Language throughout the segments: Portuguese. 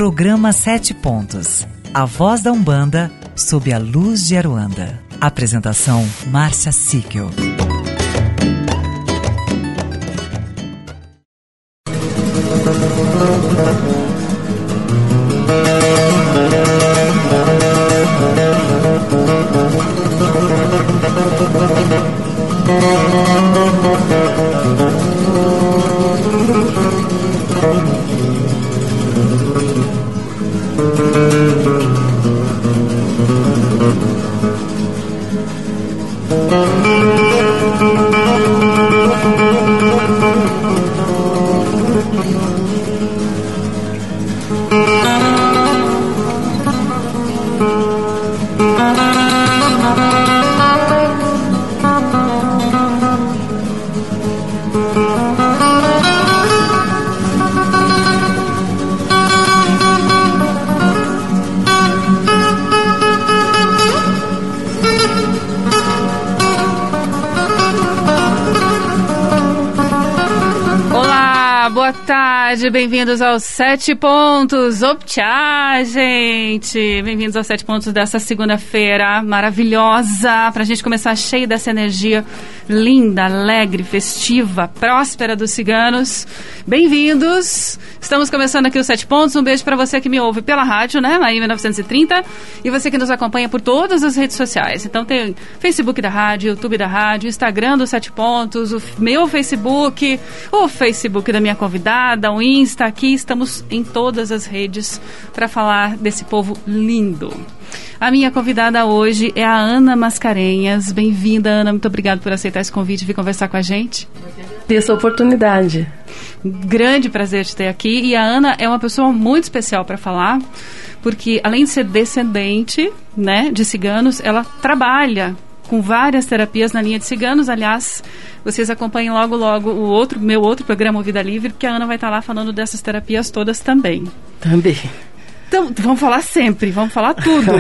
Programa 7 Pontos. A voz da Umbanda sob a luz de Aruanda. Apresentação Márcia Síquel. Boa tarde, bem-vindos aos 7 Pontos. Tchau, gente! Bem-vindos aos 7 Pontos dessa segunda-feira maravilhosa, pra gente começar cheio dessa energia linda, alegre, festiva, próspera dos ciganos. Bem-vindos! Estamos começando aqui os 7 Pontos. Um beijo pra você que me ouve pela rádio, né, aí 1930, e você que nos acompanha por todas as redes sociais. Então tem Facebook da rádio, YouTube da rádio, Instagram dos 7 Pontos, o meu Facebook, o Facebook da minha convidada, o Insta, aqui estamos em todas as redes para falar desse povo lindo. A minha convidada hoje é a Ana Mascarenhas. Bem-vinda, Ana, muito obrigada por aceitar esse convite e vir conversar com a gente. Essa oportunidade. Grande prazer te ter aqui, e a Ana é uma pessoa muito especial para falar, porque além de ser descendente, né, de ciganos, ela trabalha com várias terapias na linha de ciganos. Aliás, vocês acompanhem logo o meu outro programa, o Vida Livre, porque a Ana vai estar lá falando dessas terapias todas também. Também. Então, vamos falar sempre, vamos falar tudo.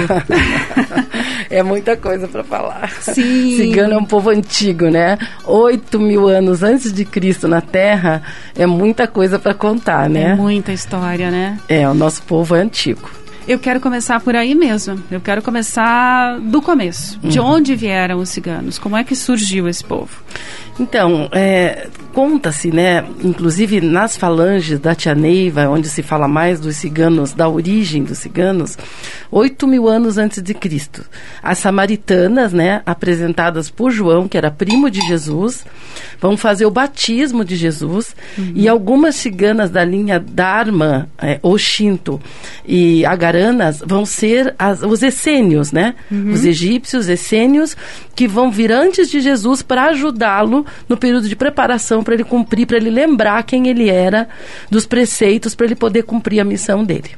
É muita coisa para falar. Sim. Cigano é um povo antigo, né? 8.000 anos antes de Cristo na Terra, é muita coisa para contar, né? É muita história, né? É, o nosso povo é antigo. Eu quero começar por aí mesmo. Eu quero começar do começo. De onde vieram os ciganos? Como é que surgiu esse povo? Então, conta-se, né, inclusive nas falanges da Tia Neiva, onde se fala mais dos ciganos, da origem dos ciganos, 8.000 anos antes de Cristo. As samaritanas, né, apresentadas por João, que era primo de Jesus, vão fazer o batismo de Jesus, e algumas ciganas da linha Dharma, Oxinto e Agaranas vão ser os essênios, né, os egípcios essênios, que vão vir antes de Jesus para ajudá-lo no período de preparação, para ele cumprir, para ele lembrar quem ele era, dos preceitos, para ele poder cumprir a missão dele.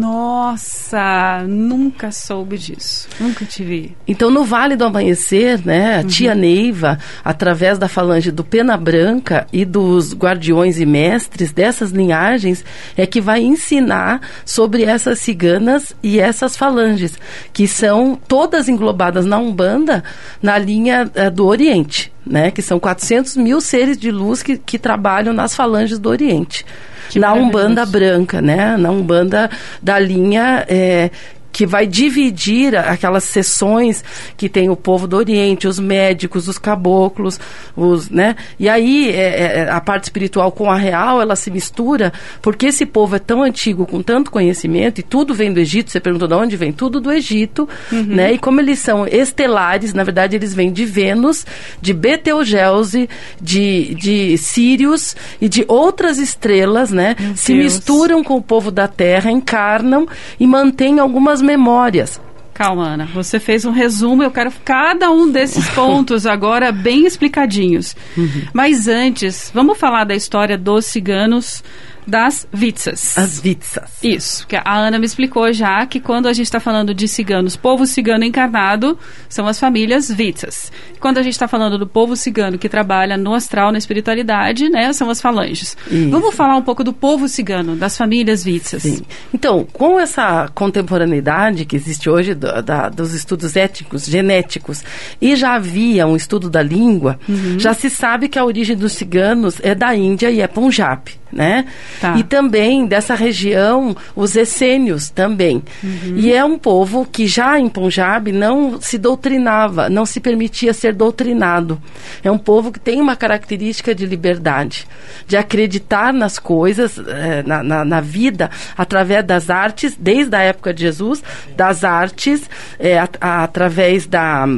Nossa, nunca soube disso, nunca tive. Então, no Vale do Amanhecer, né, a Tia Neiva, através da falange do Pena Branca e dos guardiões e mestres dessas linhagens, é que vai ensinar sobre essas ciganas e essas falanges, que são todas englobadas na Umbanda, na linha do Oriente, né, que são 400 mil seres de luz que trabalham nas falanges do Oriente. Na Umbanda branca, né? Na Umbanda da linha que vai dividir aquelas seções que tem o povo do Oriente, os médicos, os caboclos, né? E aí a parte espiritual com a real, ela se mistura, porque esse povo é tão antigo, com tanto conhecimento, e tudo vem do Egito. Você perguntou de onde vem? Tudo do Egito, né? E como eles são estelares, na verdade eles vêm de Vênus, de Betelgeuse, de Sírius e de outras estrelas, né? Se misturam com o povo da Terra, encarnam e mantêm algumas memórias. Calma, Ana, você fez um resumo, eu quero cada um desses pontos agora bem explicadinhos. Mas antes, vamos falar da história dos ciganos das Vitsas. As Vitsas. Isso, que a Ana me explicou já que quando a gente está falando de ciganos, povo cigano encarnado, são as famílias Vitsas. Quando a gente está falando do povo cigano que trabalha no astral, na espiritualidade, né, são as falanges. Isso. Vamos falar um pouco do povo cigano, das famílias Vitsas. Sim. Então, com essa contemporaneidade que existe hoje dos estudos étnicos, genéticos, e já havia um estudo da língua, já se sabe que a origem dos ciganos é da Índia e é Punjab. né? Tá. E também dessa região, os essênios também. E é um povo que já em Punjab não se doutrinava, não se permitia ser doutrinado. É um povo que tem uma característica de liberdade, de acreditar nas coisas, na vida, através das artes, desde a época de Jesus, das artes, através da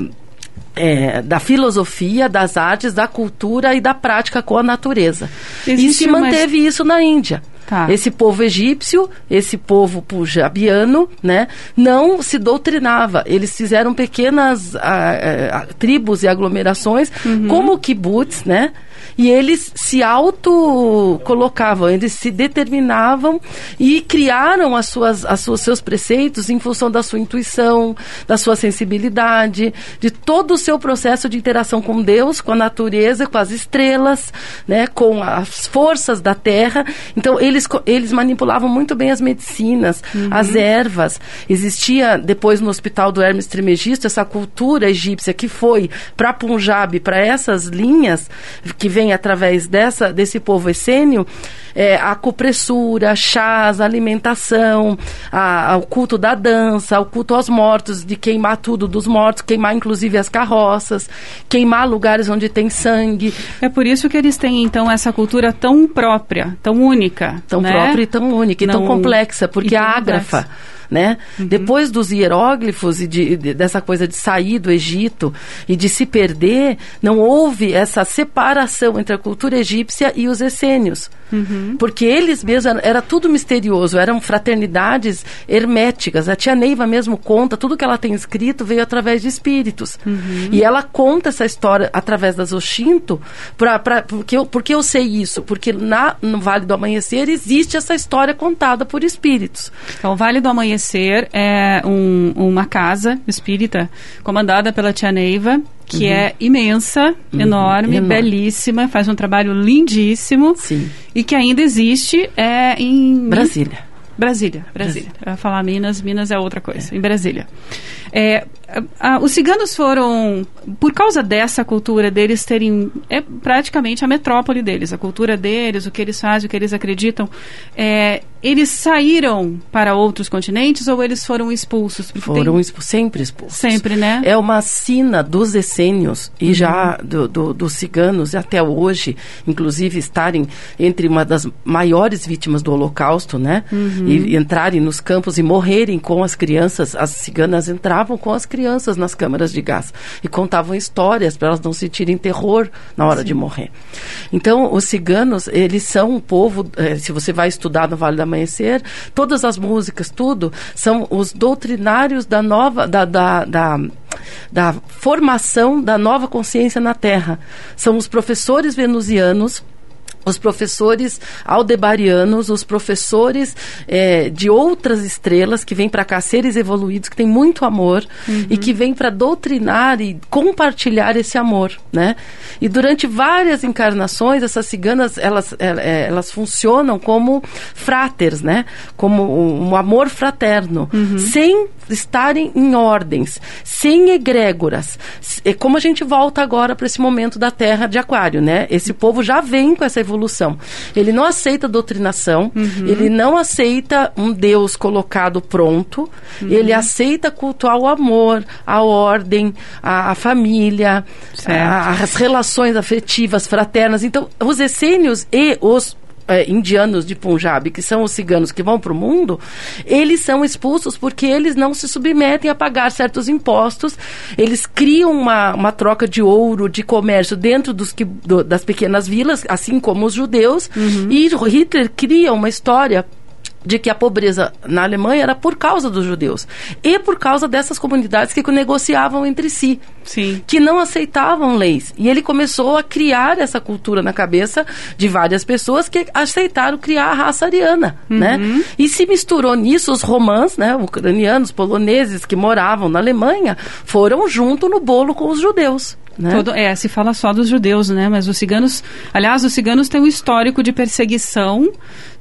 filosofia, das artes, da cultura e da prática com a natureza. E se manteve isso na Índia. Tá. Esse povo egípcio, esse povo punjabiano, né, não se doutrinava. Eles fizeram pequenas tribos e aglomerações, como o kibbutz, né? E eles se auto-colocavam, eles se determinavam e criaram seus preceitos em função da sua intuição, da sua sensibilidade, de todo o seu processo de interação com Deus, com a natureza, com as estrelas, né, com as forças da terra. Então, eles manipulavam muito bem as medicinas, as ervas. Existia, depois no Hospital do Hermes Trismegisto, essa cultura egípcia que foi para Punjab, para essas linhas que vem através desse povo essênio, a acupressura, chás, a alimentação, o culto da dança, o culto aos mortos, de queimar tudo dos mortos, queimar inclusive as carroças, queimar lugares onde tem sangue. É por isso que eles têm, então, essa cultura tão própria, tão única. Tão né? própria e tão única, e tão complexa, porque a ágrafa, né? Depois dos hieróglifos e dessa coisa de sair do Egito e de se perder, não houve essa separação entre a cultura egípcia e os essênios. Porque eles mesmos, era tudo misterioso, eram fraternidades herméticas. A tia Neiva mesmo conta, tudo que ela tem escrito veio através de espíritos. E ela conta essa história através das Oshinto, porque eu sei isso, porque no Vale do Amanhecer existe essa história contada por espíritos. Então, o Vale do Amanhecer é uma casa espírita comandada pela tia Neiva, que é imensa, enorme, belíssima, faz um trabalho lindíssimo. Sim. E que ainda existe em... Brasília. Eu ia falar Minas é outra coisa, em Brasília. Os ciganos foram, por causa dessa cultura deles terem, praticamente a metrópole deles, a cultura deles, o que eles fazem, o que eles acreditam, eles saíram para outros continentes ou eles foram expulsos? Foram sempre expulsos. Sempre, né? É uma sina dos essênios e já dos ciganos até hoje, inclusive estarem entre uma das maiores vítimas do Holocausto, né? E entrarem nos campos e morrerem com as crianças. As ciganas entravam com as crianças nas câmaras de gás e contavam histórias para elas não sentirem terror na hora de morrer. Então, os ciganos, eles são um povo, se você vai estudar no Vale do Amanhecer, todas as músicas, tudo, são os doutrinários da formação da nova consciência na Terra. São os professores venusianos, os professores aldebarianos, os professores de outras estrelas que vêm para cá, seres evoluídos, que têm muito amor e que vêm para doutrinar e compartilhar esse amor, né? E durante várias encarnações, essas ciganas, elas funcionam como fráteres, né? Como um amor fraterno, sem estarem em ordens, sem egrégoras. Como a gente volta agora para esse momento da Terra de Aquário, né? Esse povo já vem com essa evolução. Ele não aceita doutrinação, ele não aceita um Deus colocado pronto, ele aceita cultuar o amor, a ordem, a família, as relações afetivas, fraternas. Então, os essênios e os indianos de Punjab, que são os ciganos que vão para o mundo, eles são expulsos porque eles não se submetem a pagar certos impostos. Eles criam uma troca de ouro, de comércio dentro das pequenas vilas, assim como os judeus, e Hitler cria uma história de que a pobreza na Alemanha era por causa dos judeus e por causa dessas comunidades que negociavam entre si. Sim. Que não aceitavam leis. E ele começou a criar essa cultura na cabeça de várias pessoas que aceitaram criar a raça ariana, né? E se misturou nisso os romãs, né, ucranianos, poloneses que moravam na Alemanha, foram junto no bolo com os judeus. Né? Se fala só dos judeus, né? Mas os ciganos, aliás, os ciganos têm um histórico de perseguição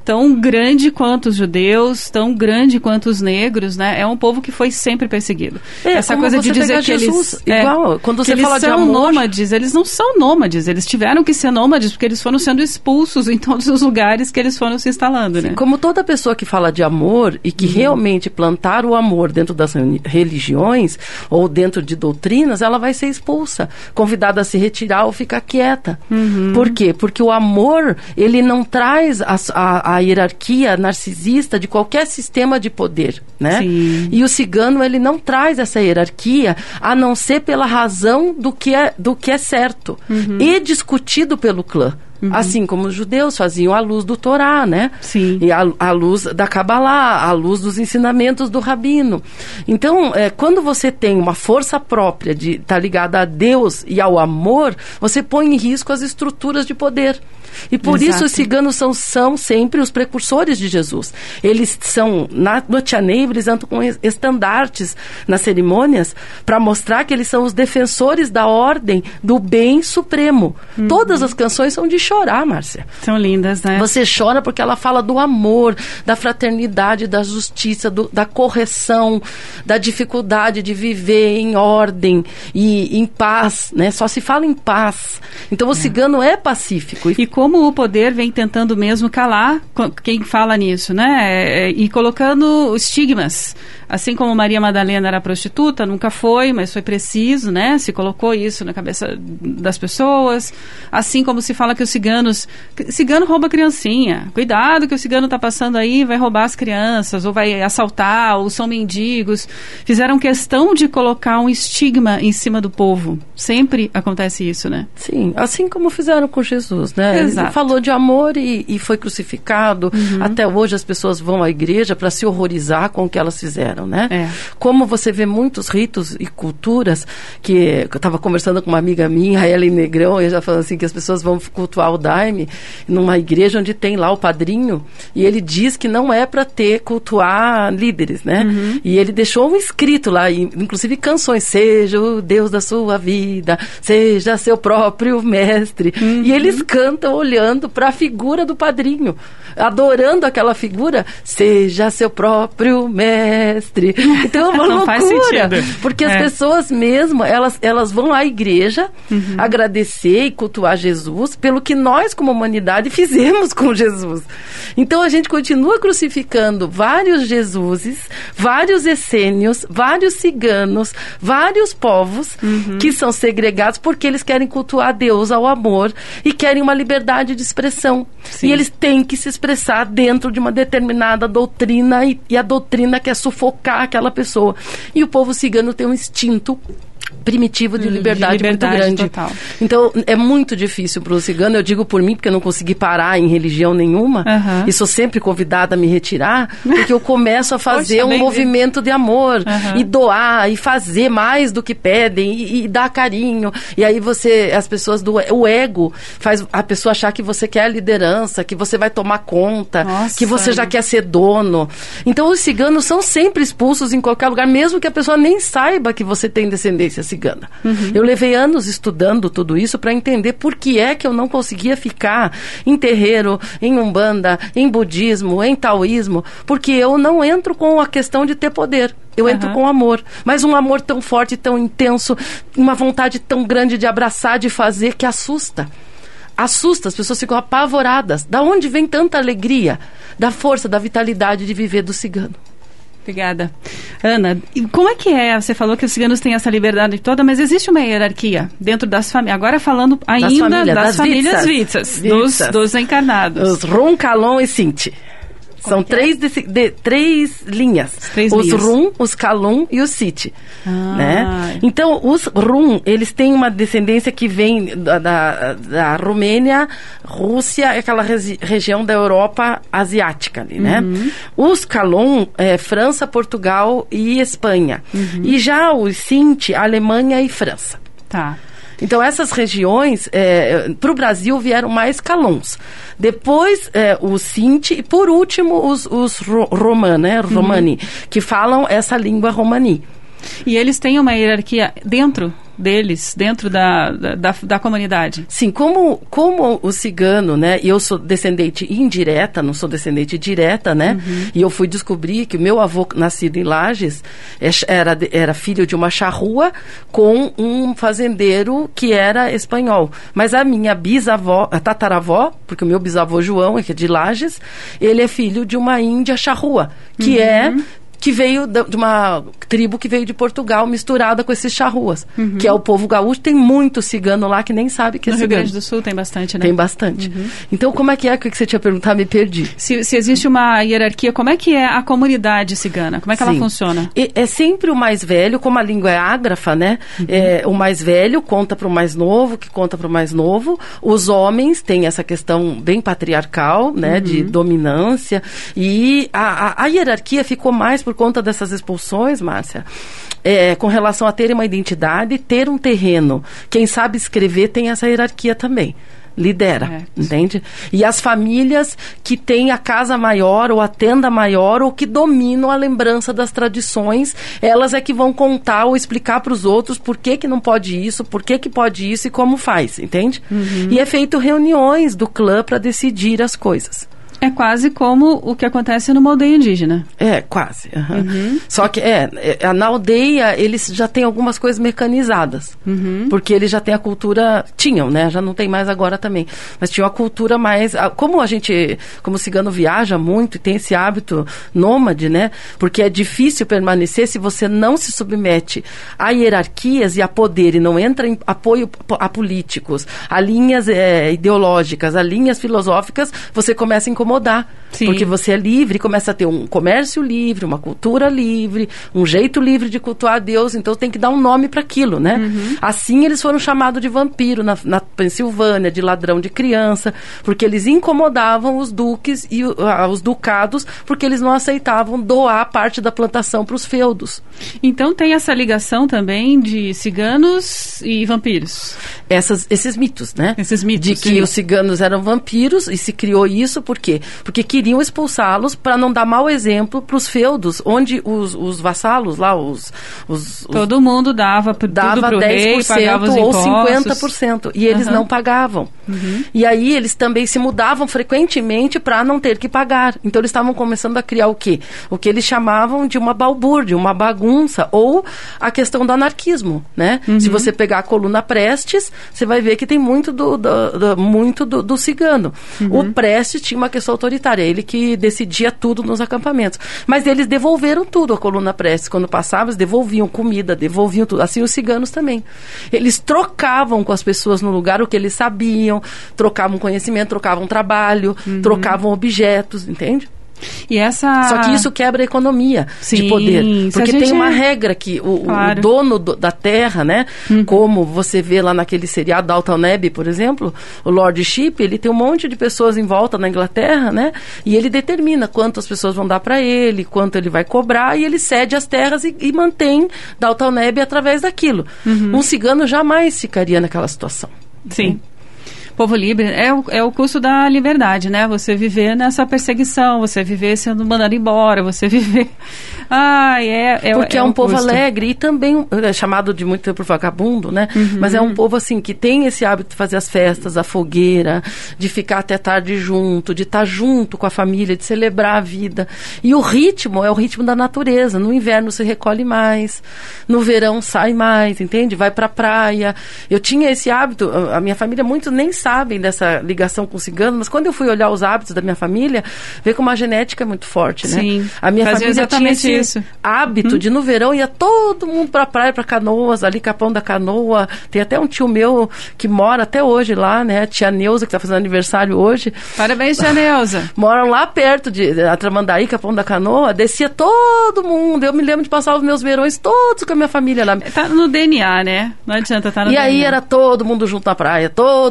tão grande quanto os judeus, tão grande quanto os negros, né? É um povo que foi sempre perseguido. Essa coisa de dizer que Jesus, eles... igual, quando você fala eles são nômades, eles não são nômades, eles tiveram que ser nômades porque eles foram sendo expulsos em todos os lugares que eles foram se instalando, né? Como toda pessoa que fala de amor e que realmente plantar o amor dentro das religiões ou dentro de doutrinas, ela vai ser expulsa, convidada a se retirar ou ficar quieta. Por quê? Porque o amor, ele não traz a hierarquia narcisista de qualquer sistema de poder, né? Sim. E o cigano, ele não traz essa hierarquia a não ser pela razão do que é certo e discutido pelo clã. Assim como os judeus faziam à luz do Torá, né? Sim. E à luz da Kabbalah, à luz dos ensinamentos do Rabino. Então, quando você tem uma força própria de estar ligada a Deus e ao amor, você põe em risco as estruturas de poder. E por isso os ciganos são sempre os precursores de Jesus. Eles são, no Tia Neiva, eles andam com estandartes nas cerimônias para mostrar que eles são os defensores da ordem do bem supremo. Todas as canções são de chorar, Márcia. São lindas, né? Você chora porque ela fala do amor, da fraternidade, da justiça, da correção, da dificuldade de viver em ordem e em paz, né? Só se fala em paz. Então o cigano é pacífico. E como o poder vem tentando mesmo calar quem fala nisso, né? E colocando estigmas. Assim como Maria Madalena era prostituta, nunca foi, mas foi preciso, né? Se colocou isso na cabeça das pessoas. Assim como se fala que os cigano rouba criancinha. Cuidado que o cigano está passando aí, vai roubar as crianças, ou vai assaltar, ou são mendigos. Fizeram questão de colocar um estigma em cima do povo. Sempre acontece isso, né? Sim, assim como fizeram com Jesus, né? Exato. Ele falou de amor e foi crucificado. Até hoje as pessoas vão à igreja para se horrorizar com o que elas fizeram, né? Como você vê muitos ritos e culturas que eu estava conversando com uma amiga minha, a Ellen Negrão, e já falando assim que as pessoas vão cultuar o daime numa igreja onde tem lá o padrinho e ele diz que não é para cultuar líderes, né? E ele deixou um escrito lá, inclusive canções, seja o Deus da sua vida, seja seu próprio mestre. E eles cantam olhando para a figura do padrinho, adorando aquela figura, seja seu próprio mestre. Então é uma não loucura, faz sentido. porque as pessoas mesmo, elas vão à igreja agradecer e cultuar Jesus pelo que nós como humanidade fizemos com Jesus. Então a gente continua crucificando vários Jesuses, vários essênios, vários ciganos, vários povos que são segregados porque eles querem cultuar Deus ao amor e querem uma liberdade de expressão. Sim. E eles têm que se expressar dentro de uma determinada doutrina e a doutrina quer sufocar aquela pessoa. E o povo cigano tem um instinto primitivo de liberdade muito grande. Total. Então, é muito difícil para o cigano, eu digo por mim, porque eu não consegui parar em religião nenhuma, e sou sempre convidada a me retirar, porque eu começo a fazer um movimento de amor, e doar, e fazer mais do que pedem, e dar carinho. E aí as pessoas o ego faz a pessoa achar que você quer a liderança, que você vai tomar conta, que você já quer ser dono. Então, os ciganos são sempre expulsos em qualquer lugar, mesmo que a pessoa nem saiba que você tem descendência cigana. Eu levei anos estudando tudo isso para entender por que é que eu não conseguia ficar em terreiro, em umbanda, em budismo, em taoísmo, porque eu não entro com a questão de ter poder. Eu entro com amor, mas um amor tão forte, tão intenso, uma vontade tão grande de abraçar, de fazer, que assusta. Assusta, as pessoas ficam apavoradas. Da onde vem tanta alegria? Da força, da vitalidade de viver do cigano. Obrigada. Ana, e como é que é? Você falou que os ciganos têm essa liberdade toda, mas existe uma hierarquia dentro das famílias. Agora falando ainda das famílias Vitsas, dos encarnados. Os Rum, Kalon e Sinti. São três linhas. Os Rum, os Kalon e os Siti. Né? Então, os Rum, eles têm uma descendência que vem da Romênia, Rússia, aquela região da Europa asiática ali, né? Os Kalon, França, Portugal e Espanha. E já os Sinti, Alemanha e França. Tá. Então, essas regiões, para o Brasil, vieram mais Kalons. Depois, os Sinti e, por último, os Romani, que falam essa língua romani. E eles têm uma hierarquia dentro deles dentro da comunidade? Sim, como o cigano, né, e eu sou descendente indireta, não sou descendente direta, né, e eu fui descobrir que o meu avô, nascido em Lages, era filho de uma charrua com um fazendeiro que era espanhol. Mas a minha bisavó, a tataravó, porque o meu bisavô João, que é de Lages, ele é filho de uma índia charrua, que veio de uma tribo que veio de Portugal, misturada com esses charruas, que é o povo gaúcho. Tem muito cigano lá que nem sabe que é cigano. No Rio Grande do Sul tem bastante, né? Tem bastante. Então, como é que o que você tinha perguntado? Me perdi. Se existe uma hierarquia, como é que é a comunidade cigana? Como é que ela funciona? É sempre o mais velho, como a língua é ágrafa, né? O mais velho conta para o mais novo, que conta para o mais novo. Os homens têm essa questão bem patriarcal, né? De dominância. E a hierarquia ficou mais por conta dessas expulsões, Márcia, com relação a ter uma identidade, ter um terreno. Quem sabe escrever tem essa hierarquia também. Lidera, entende? E as famílias que têm a casa maior ou a tenda maior ou que dominam a lembrança das tradições, elas é que vão contar ou explicar para os outros por que não pode isso, por que pode isso e como faz, entende? E é feito reuniões do clã para decidir as coisas. É quase como o que acontece numa aldeia indígena. É, quase. Só que na aldeia eles já têm algumas coisas mecanizadas. Porque eles já têm a cultura... Tinham, né? Já não tem mais agora também. Mas tinham a cultura mais... Como o cigano viaja muito e tem esse hábito nômade, né? Porque é difícil permanecer se você não se submete a hierarquias e a poder e não entra em apoio a políticos, a linhas ideológicas, a linhas filosóficas, você começa a incomodar. Sim. Porque você é livre, começa a ter um comércio livre, uma cultura livre, um jeito livre de cultuar a Deus, então tem que dar um nome para aquilo, né? Assim eles foram chamados de vampiro na Pensilvânia, de ladrão de criança, porque eles incomodavam os duques e os ducados, porque eles não aceitavam doar parte da plantação para os feudos. Então tem essa ligação também de ciganos e vampiros. Esses mitos, né? Esses mitos, de que os ciganos eram vampiros, e se criou isso por quê? Porque queriam expulsá-los para não dar mau exemplo para os feudos, onde os vassalos lá, todo mundo dava tudo pro 10% rei, pagava os ou impostos. 50%, e eles não pagavam. E aí eles também se mudavam frequentemente para não ter que pagar. Então eles estavam começando a criar o quê? O que eles chamavam de uma balbúrdia, uma bagunça, ou a questão do anarquismo, né? Se você pegar a coluna Prestes, você vai ver que tem muito do cigano. O Prestes tinha uma questão autoritária, ele que decidia tudo nos acampamentos. Mas eles devolveram tudo, a coluna Prestes. Quando passava, eles devolviam comida, devolviam tudo. Assim os ciganos também. Eles trocavam com as pessoas no lugar o que eles sabiam, trocavam conhecimento, trocavam trabalho, trocavam objetos, entende? Só que isso quebra a economia de poder. Porque tem uma regra que o dono da terra, né? Como você vê lá naquele seriado Downton Abbey, por exemplo, o Lord Shipp, ele tem um monte de pessoas em volta na Inglaterra, né? E ele determina quantas pessoas vão dar para ele, quanto ele vai cobrar, e ele cede as terras e mantém Downton Abbey através daquilo. Um cigano jamais ficaria naquela situação. Sim. Povo livre é o custo da liberdade, né? Você viver nessa perseguição, você viver sendo mandado embora, você viver... Porque é um povo alegre e também é chamado de muito tempo vagabundo, né? Mas é um povo assim que tem esse hábito de fazer as festas, a fogueira, de ficar até tarde junto, de estar junto com a família, de celebrar a vida. E o ritmo é o ritmo da natureza. No inverno se recolhe mais, no verão sai mais, entende? Vai pra praia. Eu tinha esse hábito, a minha família muitos nem sabem dessa ligação com o cigano, mas quando eu fui olhar os hábitos da minha família, vê como a genética é muito forte, né? Sim. A minha família tinha esse hábito de no verão ia todo mundo pra praia, pra Canoas, ali Capão da Canoa. Tem até um tio meu que mora até hoje lá, né? A tia Neuza, que tá fazendo aniversário hoje. Parabéns, tia Neuza. Moram lá perto de Tramandaí, Capão da Canoa. Descia todo mundo. Eu me lembro de passar os meus verões todos com a minha família lá. Tá no DNA, né? Não adianta estar no DNA. E aí era todo mundo junto na praia, todo mundo fazendo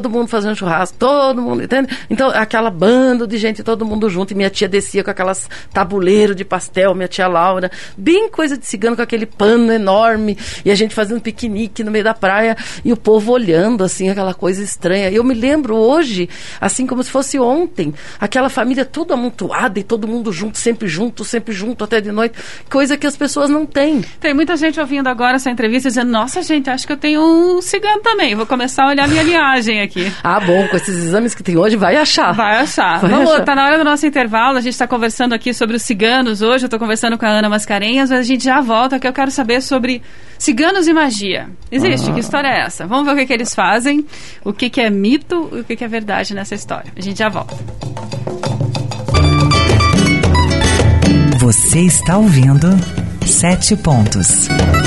fazendo churrasco, todo mundo, entende? Então, aquela banda de gente, todo mundo junto, e minha tia descia com aquelas tabuleiro de pastel, minha tia Laura, bem coisa de cigano, com aquele pano enorme, e a gente fazendo piquenique no meio da praia, e o povo olhando, assim, aquela coisa estranha. Eu me lembro hoje, assim como se fosse ontem, aquela família toda amontoada, e todo mundo junto, sempre junto, até de noite, coisa que as pessoas não têm. Tem muita gente ouvindo agora essa entrevista, dizendo, nossa, gente, acho que eu tenho um cigano também, vou começar a olhar minha linhagem aqui. Ah, bom, com esses exames que tem hoje, vai achar. Vamos, tá na hora do nosso intervalo, a gente está conversando aqui sobre os ciganos hoje, eu estou conversando com a Ana Mascarenhas, mas a gente já volta, que eu quero saber sobre ciganos e magia. Existe? Que história é essa? Vamos ver o que eles fazem, o que é mito e o que é verdade nessa história. A gente já volta. Você está ouvindo 7 Pontos.